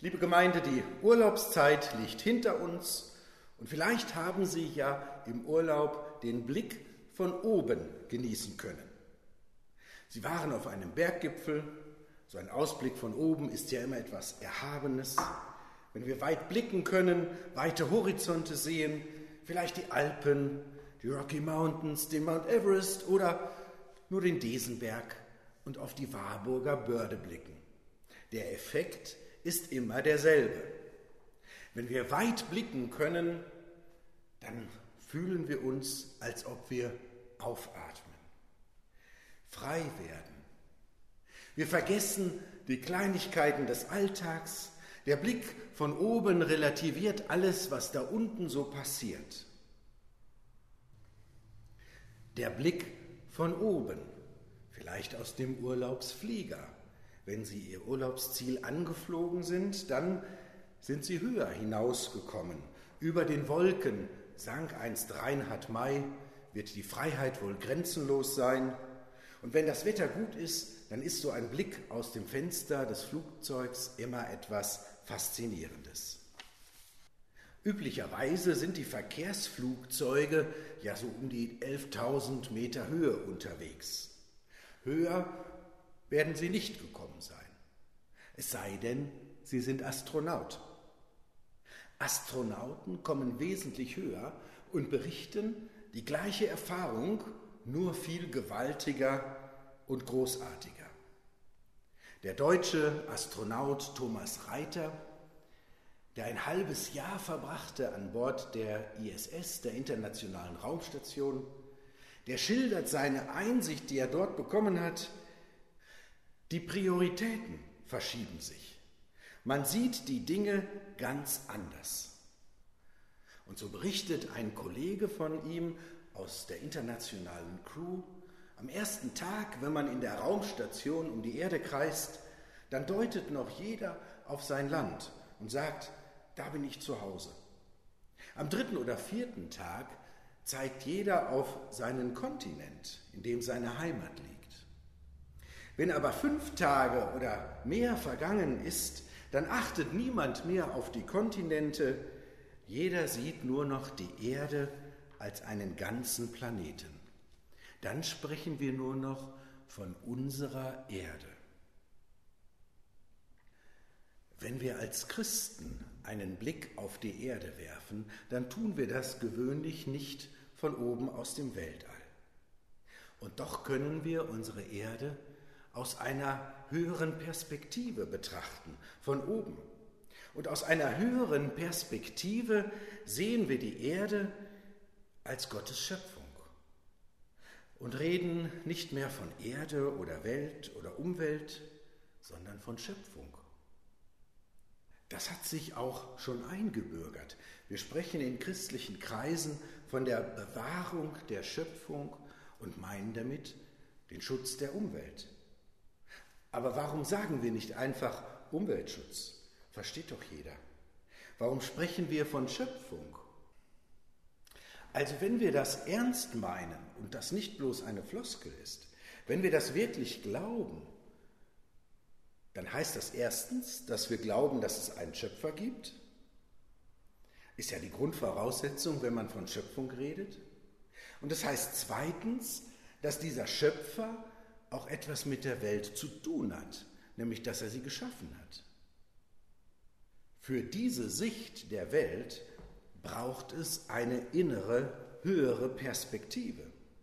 Liebe Gemeinde, die Urlaubszeit liegt hinter uns und vielleicht haben Sie ja im Urlaub den Blick von oben genießen können. Sie waren auf einem Berggipfel, so ein Ausblick von oben ist ja immer etwas Erhabenes. Wenn wir weit blicken können, weite Horizonte sehen, vielleicht die Alpen, die Rocky Mountains, den Mount Everest oder nur den Desenberg und auf die Warburger Börde blicken. Der Effekt ist immer derselbe. Wenn wir weit blicken können, dann fühlen wir uns, als ob wir aufatmen, frei werden. Wir vergessen die Kleinigkeiten des Alltags. Der Blick von oben relativiert alles, was da unten so passiert. Der Blick von oben, vielleicht aus dem Urlaubsflieger. Wenn Sie Ihr Urlaubsziel angeflogen sind, dann sind Sie höher hinausgekommen. Über den Wolken sang einst Reinhard May, wird die Freiheit wohl grenzenlos sein. Und wenn das Wetter gut ist, dann ist so ein Blick aus dem Fenster des Flugzeugs immer etwas Faszinierendes. Üblicherweise sind die Verkehrsflugzeuge ja so um die 11.000 Meter Höhe unterwegs. Höher werden sie nicht gekommen sein. Es sei denn, sie sind Astronaut. Astronauten kommen wesentlich höher und berichten die gleiche Erfahrung, nur viel gewaltiger und großartiger. Der deutsche Astronaut Thomas Reiter, der ein halbes Jahr verbrachte an Bord der ISS, der Internationalen Raumstation, der schildert seine Einsicht, die er dort bekommen hat. Die Prioritäten verschieben sich. Man sieht die Dinge ganz anders. Und so berichtet ein Kollege von ihm aus der internationalen Crew, am ersten Tag, wenn man in der Raumstation um die Erde kreist, dann deutet noch jeder auf sein Land und sagt, da bin ich zu Hause. Am dritten oder vierten Tag zeigt jeder auf seinen Kontinent, in dem seine Heimat liegt. Wenn aber 5 Tage oder mehr vergangen ist, dann achtet niemand mehr auf die Kontinente, jeder sieht nur noch die Erde als einen ganzen Planeten. Dann sprechen wir nur noch von unserer Erde. Wenn wir als Christen einen Blick auf die Erde werfen, dann tun wir das gewöhnlich nicht von oben aus dem Weltall. Und doch können wir unsere Erde aus einer höheren Perspektive betrachten, von oben. Und aus einer höheren Perspektive sehen wir die Erde als Gottes Schöpfung und reden nicht mehr von Erde oder Welt oder Umwelt, sondern von Schöpfung. Das hat sich auch schon eingebürgert. Wir sprechen in christlichen Kreisen von der Bewahrung der Schöpfung und meinen damit den Schutz der Umwelt. Aber warum sagen wir nicht einfach Umweltschutz? Versteht doch jeder. Warum sprechen wir von Schöpfung? Also wenn wir das ernst meinen und das nicht bloß eine Floskel ist, wenn wir das wirklich glauben, dann heißt das erstens, dass wir glauben, dass es einen Schöpfer gibt. Ist ja die Grundvoraussetzung, wenn man von Schöpfung redet. Und das heißt zweitens, dass dieser Schöpfer auch etwas mit der Welt zu tun hat, nämlich dass er sie geschaffen hat. Für diese Sicht der Welt braucht es eine innere, höhere Perspektive.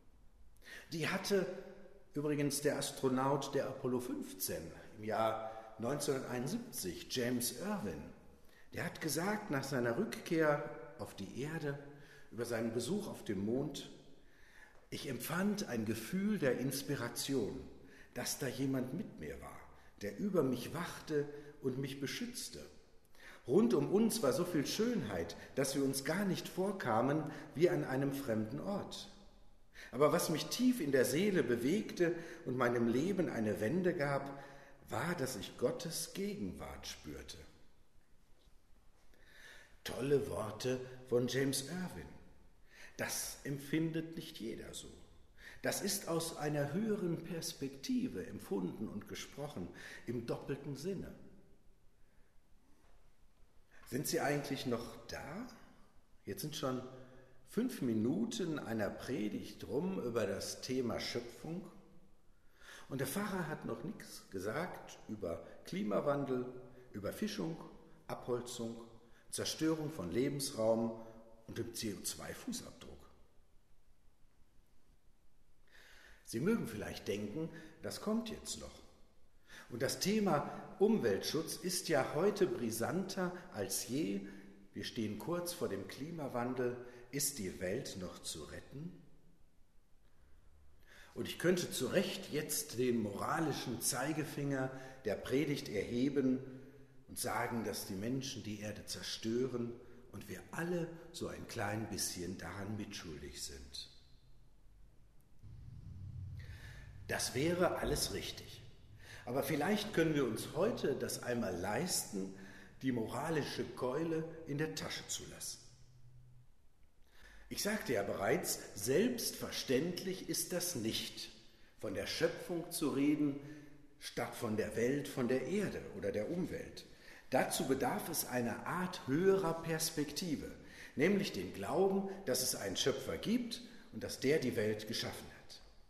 Die hatte übrigens der Astronaut der Apollo 15 im Jahr 1971, James Irwin. Der hat gesagt, nach seiner Rückkehr auf die Erde, über seinen Besuch auf dem Mond, ich empfand ein Gefühl der Inspiration, dass da jemand mit mir war, der über mich wachte und mich beschützte. Rund um uns war so viel Schönheit, dass wir uns gar nicht vorkamen wie an einem fremden Ort. Aber was mich tief in der Seele bewegte und meinem Leben eine Wende gab, war, dass ich Gottes Gegenwart spürte. Tolle Worte von James Irwin. Das empfindet nicht jeder so. Das ist aus einer höheren Perspektive empfunden und gesprochen, im doppelten Sinne. Sind Sie eigentlich noch da? Jetzt sind schon 5 Minuten einer Predigt rum über das Thema Schöpfung. Und der Pfarrer hat noch nichts gesagt über Klimawandel, Überfischung, Abholzung, Zerstörung von Lebensraum und dem CO2-Fußabdruck. Sie mögen vielleicht denken, das kommt jetzt noch. Und das Thema Umweltschutz ist ja heute brisanter als je. Wir stehen kurz vor dem Klimawandel. Ist die Welt noch zu retten? Und ich könnte zu Recht jetzt den moralischen Zeigefinger der Predigt erheben und sagen, dass die Menschen die Erde zerstören und wir alle so ein klein bisschen daran mitschuldig sind. Das wäre alles richtig. Aber vielleicht können wir uns heute das einmal leisten, die moralische Keule in der Tasche zu lassen. Ich sagte ja bereits, selbstverständlich ist das nicht, von der Schöpfung zu reden, statt von der Welt, von der Erde oder der Umwelt. Dazu bedarf es einer Art höherer Perspektive, nämlich den Glauben, dass es einen Schöpfer gibt und dass der die Welt geschaffen hat.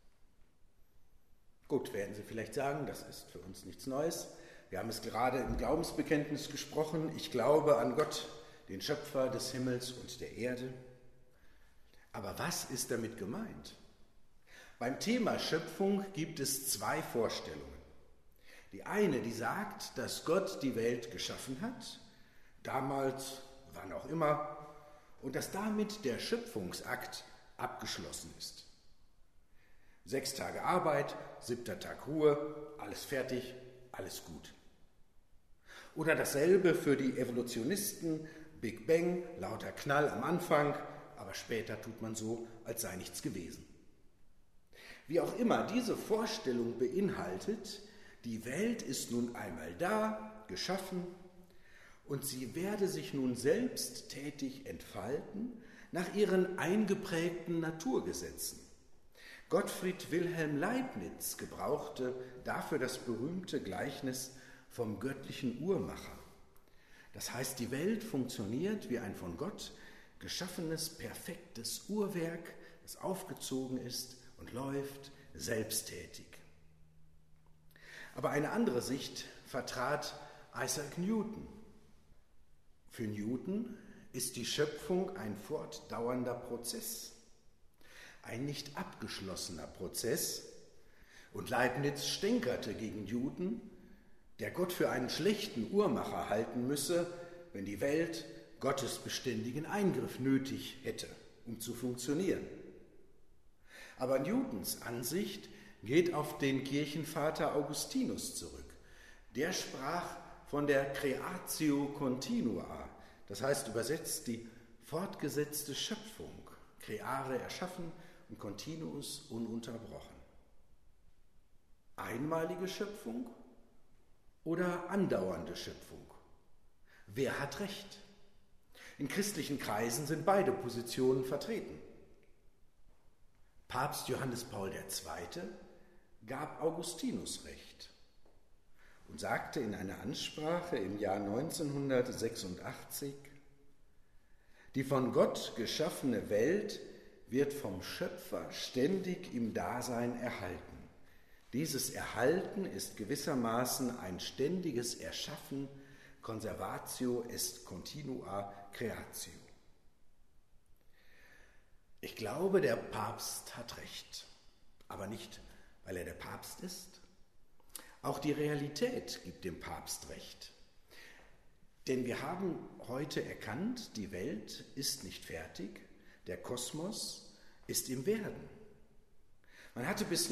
Gut, werden Sie vielleicht sagen, das ist für uns nichts Neues. Wir haben es gerade im Glaubensbekenntnis gesprochen. Ich glaube an Gott, den Schöpfer des Himmels und der Erde. Aber was ist damit gemeint? Beim Thema Schöpfung gibt es 2 Vorstellungen. Die eine, die sagt, dass Gott die Welt geschaffen hat, damals, wann auch immer, und dass damit der Schöpfungsakt abgeschlossen ist. 6 Tage Arbeit, 7. Tag Ruhe, alles fertig, alles gut. Oder dasselbe für die Evolutionisten, Big Bang, lauter Knall am Anfang, aber später tut man so, als sei nichts gewesen. Wie auch immer diese Vorstellung beinhaltet, die Welt ist nun einmal da, geschaffen, und sie werde sich nun selbsttätig entfalten nach ihren eingeprägten Naturgesetzen. Gottfried Wilhelm Leibniz gebrauchte dafür das berühmte Gleichnis vom göttlichen Uhrmacher. Das heißt, die Welt funktioniert wie ein von Gott geschaffenes, perfektes Uhrwerk, das aufgezogen ist und läuft selbsttätig. Aber eine andere Sicht vertrat Isaac Newton. Für Newton ist die Schöpfung ein fortdauernder Prozess, ein nicht abgeschlossener Prozess. Und Leibniz stänkerte gegen Newton, der Gott für einen schlechten Uhrmacher halten müsse, wenn die Welt Gottes beständigen Eingriff nötig hätte, um zu funktionieren. Aber Newtons Ansicht geht auf den Kirchenvater Augustinus zurück. Der sprach von der Creatio Continua, das heißt übersetzt die fortgesetzte Schöpfung, creare erschaffen und continuus ununterbrochen. Einmalige Schöpfung oder andauernde Schöpfung? Wer hat recht? In christlichen Kreisen sind beide Positionen vertreten. Papst Johannes Paul II. Gab Augustinus recht und sagte in einer Ansprache im Jahr 1986, die von Gott geschaffene Welt wird vom Schöpfer ständig im Dasein erhalten. Dieses Erhalten ist gewissermaßen ein ständiges Erschaffen, Conservatio est continua creatio. Ich glaube, der Papst hat recht, aber nicht, weil er der Papst ist. Auch die Realität gibt dem Papst recht. Denn wir haben heute erkannt, die Welt ist nicht fertig, der Kosmos ist im Werden. Man hatte bis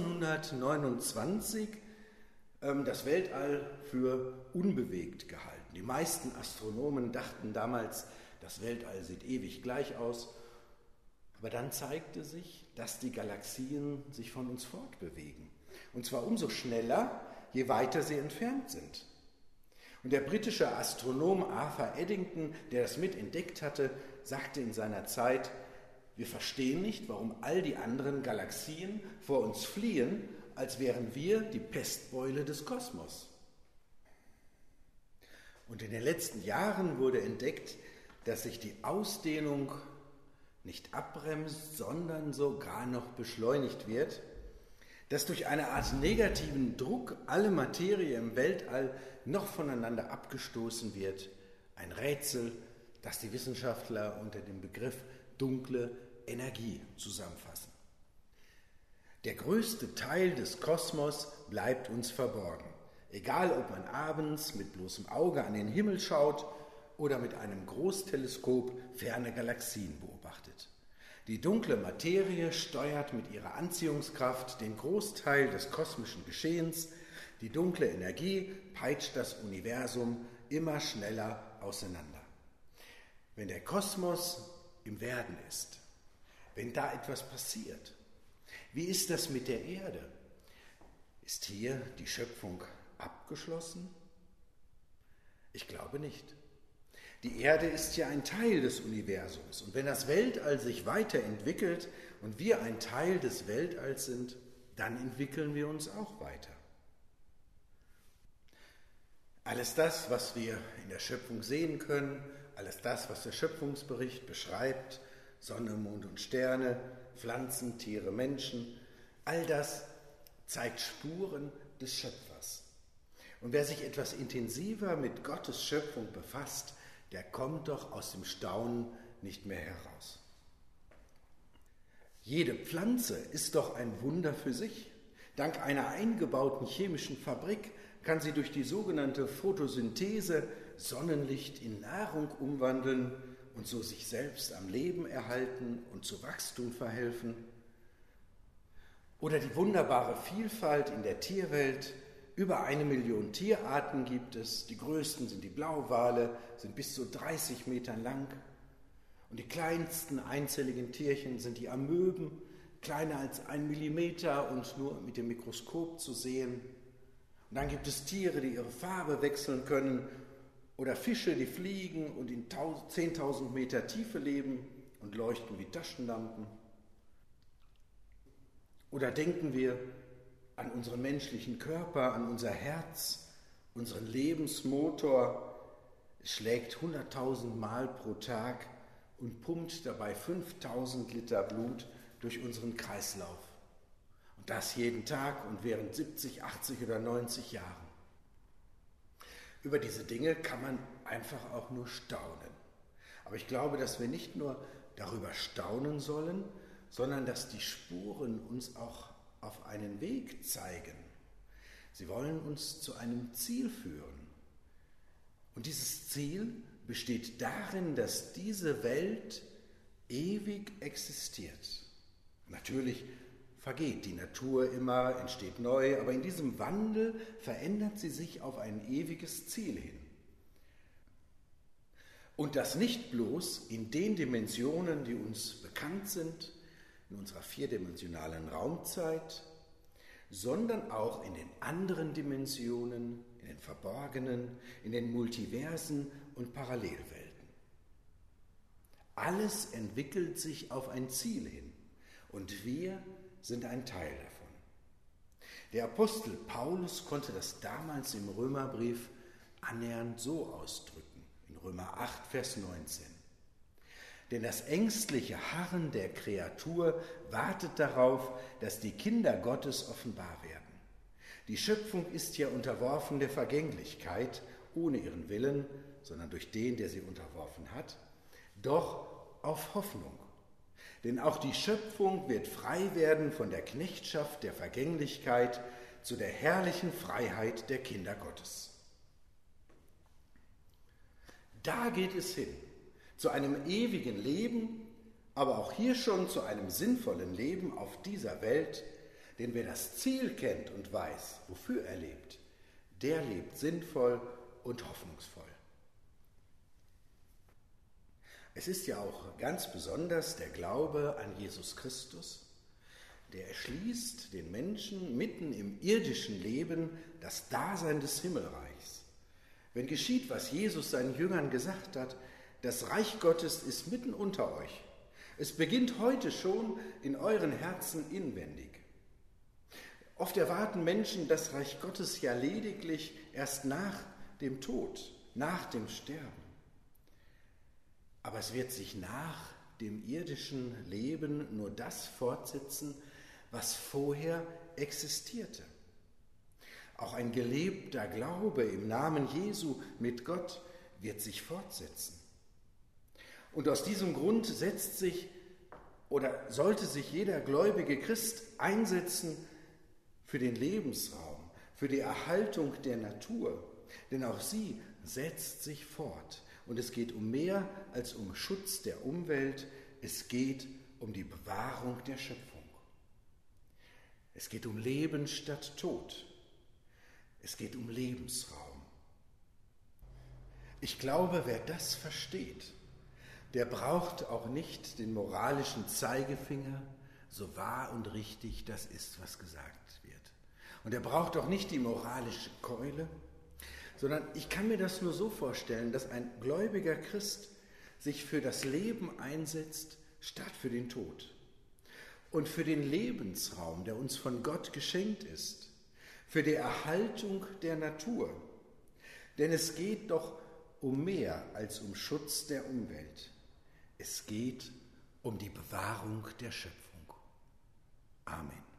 1929 das Weltall für unbewegt gehalten. Die meisten Astronomen dachten damals, das Weltall sieht ewig gleich aus. Aber dann zeigte sich, dass die Galaxien sich von uns fortbewegen. Und zwar umso schneller, je weiter sie entfernt sind. Und der britische Astronom Arthur Eddington, der das mitentdeckt hatte, sagte in seiner Zeit, wir verstehen nicht, warum all die anderen Galaxien vor uns fliehen, als wären wir die Pestbeule des Kosmos. Und in den letzten Jahren wurde entdeckt, dass sich die Ausdehnung nicht abbremst, sondern sogar noch beschleunigt wird, dass durch eine Art negativen Druck alle Materie im Weltall noch voneinander abgestoßen wird. Ein Rätsel, das die Wissenschaftler unter dem Begriff dunkle Energie zusammenfassen. Der größte Teil des Kosmos bleibt uns verborgen, egal ob man abends mit bloßem Auge an den Himmel schaut oder mit einem Großteleskop ferne Galaxien beobachtet. Die dunkle Materie steuert mit ihrer Anziehungskraft den Großteil des kosmischen Geschehens. Die dunkle Energie peitscht das Universum immer schneller auseinander. Wenn der Kosmos im Werden ist, wenn da etwas passiert, wie ist das mit der Erde? Ist hier die Schöpfung abgeschlossen? Ich glaube nicht. Die Erde ist ja ein Teil des Universums. Und wenn das Weltall sich weiterentwickelt und wir ein Teil des Weltalls sind, dann entwickeln wir uns auch weiter. Alles das, was wir in der Schöpfung sehen können, alles das, was der Schöpfungsbericht beschreibt, Sonne, Mond und Sterne, Pflanzen, Tiere, Menschen, all das zeigt Spuren des Schöpfers. Und wer sich etwas intensiver mit Gottes Schöpfung befasst, der kommt doch aus dem Staunen nicht mehr heraus. Jede Pflanze ist doch ein Wunder für sich. Dank einer eingebauten chemischen Fabrik kann sie durch die sogenannte Photosynthese Sonnenlicht in Nahrung umwandeln und so sich selbst am Leben erhalten und zu Wachstum verhelfen. Oder die wunderbare Vielfalt in der Tierwelt. Über 1 Million Tierarten gibt es. Die größten sind die Blauwale, sind bis zu 30 Metern lang. Und die kleinsten einzelligen Tierchen sind die Amöben, kleiner als 1 Millimeter und nur mit dem Mikroskop zu sehen. Und dann gibt es Tiere, die ihre Farbe wechseln können, oder Fische, die fliegen und in 10.000 Meter Tiefe leben und leuchten wie Taschenlampen. Oder denken wir an unseren menschlichen Körper, an unser Herz, unseren Lebensmotor. Es schlägt 100.000 Mal pro Tag und pumpt dabei 5.000 Liter Blut durch unseren Kreislauf. Und das jeden Tag und während 70, 80 oder 90 Jahren. Über diese Dinge kann man einfach auch nur staunen. Aber ich glaube, dass wir nicht nur darüber staunen sollen, sondern dass die Spuren uns auch auf einen Weg zeigen. Sie wollen uns zu einem Ziel führen. Und dieses Ziel besteht darin, dass diese Welt ewig existiert. Natürlich vergeht die Natur immer, entsteht neu, aber in diesem Wandel verändert sie sich auf ein ewiges Ziel hin. Und das nicht bloß in den Dimensionen, die uns bekannt sind, in unserer vierdimensionalen Raumzeit, sondern auch in den anderen Dimensionen, in den Verborgenen, in den Multiversen und Parallelwelten. Alles entwickelt sich auf ein Ziel hin und wir sind ein Teil davon. Der Apostel Paulus konnte das damals im Römerbrief annähernd so ausdrücken, in Römer 8, Vers 19. Denn das ängstliche Harren der Kreatur wartet darauf, dass die Kinder Gottes offenbar werden. Die Schöpfung ist ja unterworfen der Vergänglichkeit, ohne ihren Willen, sondern durch den, der sie unterworfen hat, doch auf Hoffnung. Denn auch die Schöpfung wird frei werden von der Knechtschaft der Vergänglichkeit zu der herrlichen Freiheit der Kinder Gottes. Da geht es hin. Zu einem ewigen Leben, aber auch hier schon zu einem sinnvollen Leben auf dieser Welt, denn wer das Ziel kennt und weiß, wofür er lebt, der lebt sinnvoll und hoffnungsvoll. Es ist ja auch ganz besonders der Glaube an Jesus Christus, der erschließt den Menschen mitten im irdischen Leben das Dasein des Himmelreichs. Wenn geschieht, was Jesus seinen Jüngern gesagt hat, das Reich Gottes ist mitten unter euch. Es beginnt heute schon in euren Herzen inwendig. Oft erwarten Menschen das Reich Gottes ja lediglich erst nach dem Tod, nach dem Sterben. Aber es wird sich nach dem irdischen Leben nur das fortsetzen, was vorher existierte. Auch ein gelebter Glaube im Namen Jesu mit Gott wird sich fortsetzen. Und aus diesem Grund setzt sich oder sollte sich jeder gläubige Christ einsetzen für den Lebensraum, für die Erhaltung der Natur, denn auch sie setzt sich fort. Und es geht um mehr als um Schutz der Umwelt, es geht um die Bewahrung der Schöpfung. Es geht um Leben statt Tod. Es geht um Lebensraum. Ich glaube, wer das versteht, der braucht auch nicht den moralischen Zeigefinger, so wahr und richtig das ist, was gesagt wird. Und er braucht auch nicht die moralische Keule, sondern ich kann mir das nur so vorstellen, dass ein gläubiger Christ sich für das Leben einsetzt, statt für den Tod. Und für den Lebensraum, der uns von Gott geschenkt ist, für die Erhaltung der Natur. Denn es geht doch um mehr als um Schutz der Umwelt. Es geht um die Bewahrung der Schöpfung. Amen.